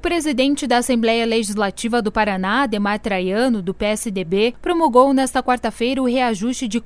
presidente da Assembleia Legislativa do Paraná, Adhemar Traiano, do PSDB, promulgou nesta quarta-feira o reajuste de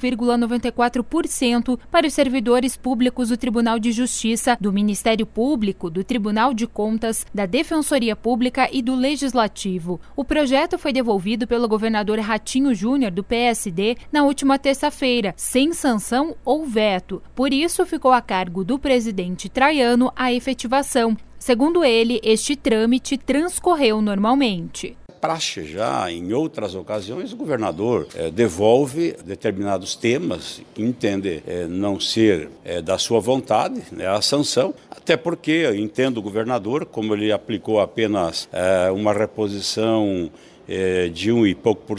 4,94% para os servidores públicos do Tribunal de Justiça, do Ministério Público, do Tribunal de Contas, da Defensoria Pública e do Legislativo. O projeto foi devolvido pelo governador Ratinho Júnior, do PSD, na última terça-feira, sem sanção ou veto. Por isso, ficou a cargo do presidente Traiano a efetivação. Segundo ele, este trâmite transcorreu normalmente. Praxe já, em outras ocasiões, o governador devolve determinados temas que entende não ser da sua vontade, a sanção, até porque eu entendo o governador, como ele aplicou apenas uma reposição de 1 e pouco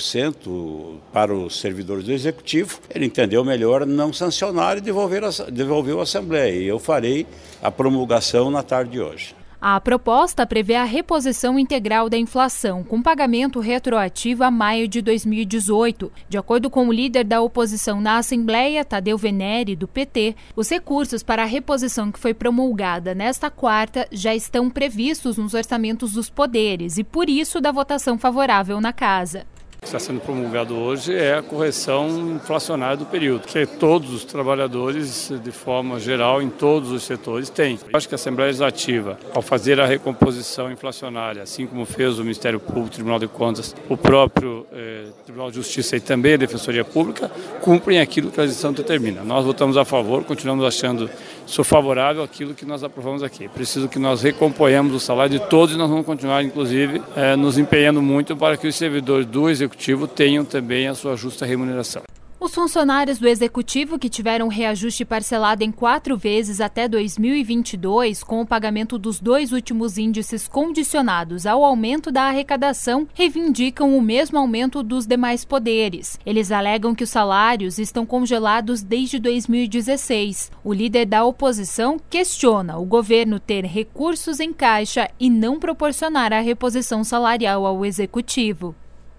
% para os servidores do Executivo, ele entendeu melhor não sancionar e devolveu à Assembleia. E eu farei a promulgação na tarde de hoje. A proposta prevê a reposição integral da inflação, com pagamento retroativo a maio de 2018. De acordo com o líder da oposição na Assembleia, Tadeu Venere, do PT, os recursos para a reposição que foi promulgada nesta quarta já estão previstos nos orçamentos dos poderes e, por isso, da votação favorável na Casa. O que está sendo promulgado hoje é a correção inflacionária do período, que todos os trabalhadores, de forma geral, em todos os setores, têm. Eu acho que a Assembleia Legislativa, ao fazer a recomposição inflacionária, assim como fez o Ministério Público, o Tribunal de Contas, o próprio Tribunal de Justiça e também a Defensoria Pública, cumprem aquilo que a legislação determina. Nós votamos a favor, continuamos achando sou favorável àquilo que nós aprovamos aqui. Preciso que nós recomponhamos o salário de todos e nós vamos continuar, inclusive, nos empenhando muito para que os servidores do Executivo tenham também a sua justa remuneração. Os funcionários do Executivo que tiveram reajuste parcelado em 4 vezes até 2022, com o pagamento dos 2 últimos índices condicionados ao aumento da arrecadação, reivindicam o mesmo aumento dos demais poderes. Eles alegam que os salários estão congelados desde 2016. O líder da oposição questiona o governo ter recursos em caixa e não proporcionar a reposição salarial ao Executivo.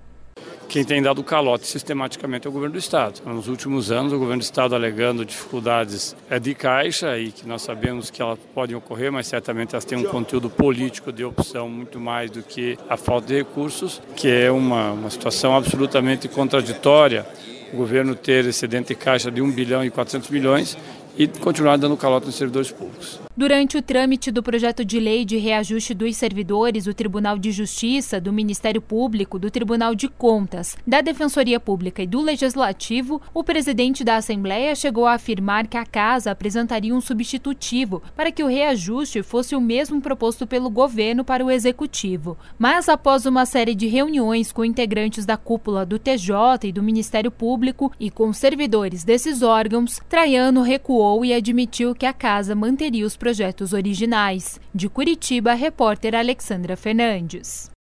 Quem tem dado calote sistematicamente é o governo do Estado. Nos últimos anos, o governo do Estado alegando dificuldades de caixa e que nós sabemos que elas podem ocorrer, mas certamente elas têm um conteúdo político de opção muito mais do que a falta de recursos, que é uma situação absolutamente contraditória. O governo ter excedente de caixa de 1 bilhão e 400 milhões e continuar dando calote nos servidores públicos. Durante o trâmite do projeto de lei de reajuste dos servidores do Tribunal de Justiça, do Ministério Público, do Tribunal de Contas, da Defensoria Pública e do Legislativo, o presidente da Assembleia chegou a afirmar que a Casa apresentaria um substitutivo para que o reajuste fosse o mesmo proposto pelo governo para o Executivo. Mas após uma série de reuniões com integrantes da cúpula do TJ e do Ministério Público e com servidores desses órgãos, Traiano recuou e admitiu que a Casa manteria os projetos originais. De Curitiba, a repórter Alexandra Fernandes.